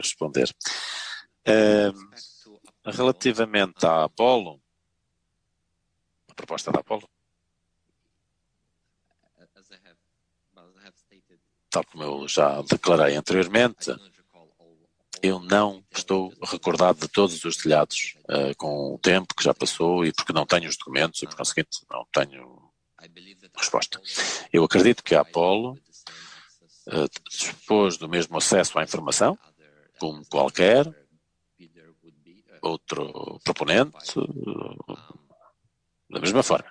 responder. Relativamente à Apollo, a proposta da Apollo, tal como eu já declarei anteriormente, eu não estou recordado de todos os telhados com o tempo que já passou e porque não tenho os documentos e, por conseguinte, não tenho resposta. Eu acredito que a Apollo dispôs do mesmo acesso à informação, como qualquer outro proponente, da mesma forma.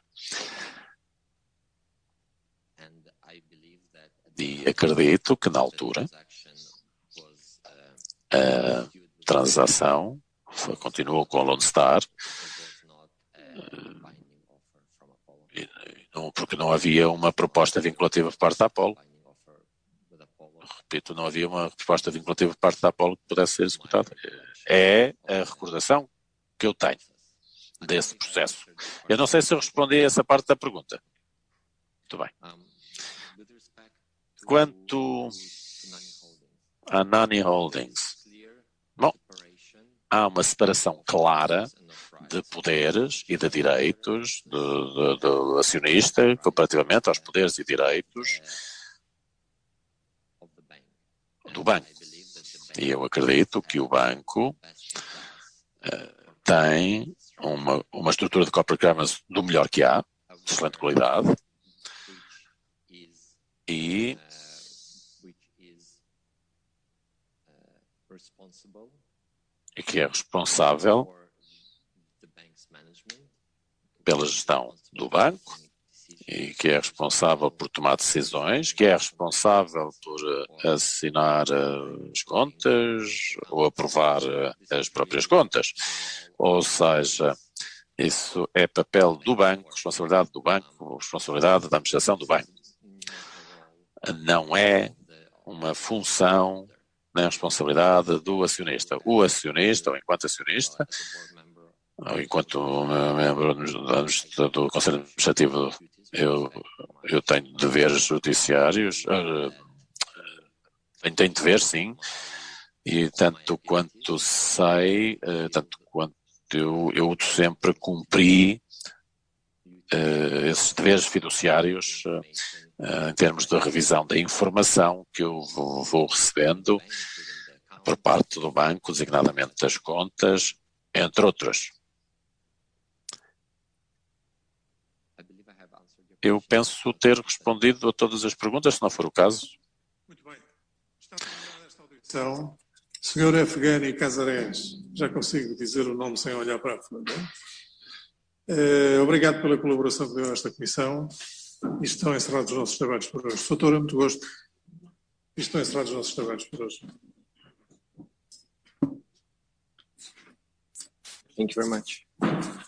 E acredito que, na altura, a transação continuou com a Lone Star, porque não havia uma proposta vinculativa por parte da Apollo. Repito, não havia uma proposta vinculativa por parte da Apollo que pudesse ser executada. É a recordação que eu tenho desse processo. Eu não sei se eu respondi a essa parte da pergunta. Muito bem. Quanto a Nani Holdings, bom, há uma separação clara de poderes e de direitos do acionista comparativamente aos poderes e direitos do banco. E eu acredito que o banco tem uma estrutura de corporate governance do melhor que há, de excelente qualidade, e que é responsável pela gestão do banco e que é responsável por tomar decisões, que é responsável por assinar as contas ou aprovar as próprias contas. Ou seja, isso é papel do banco, responsabilidade do banco, responsabilidade da administração do banco. Não é uma função nem responsabilidade do acionista. O acionista, ou enquanto acionista, ou enquanto membro do Conselho Administrativo, eu tenho deveres judiciários, tenho deveres, sim, e tanto quanto sei, tanto quanto eu sempre cumpri esses deveres fiduciários em termos de revisão da informação que eu vou recebendo por parte do banco, designadamente das contas, entre outros. Eu penso ter respondido a todas as perguntas, se não for o caso. Muito bem. Está terminada esta audição. Senhor Efgani Casares, já consigo dizer o nome sem olhar para a frente. Obrigado pela colaboração que deu a esta comissão. E estão encerrados os nossos trabalhos por hoje. Doutora, muito gosto. E estão encerrados os nossos trabalhos por hoje. Thank you very much.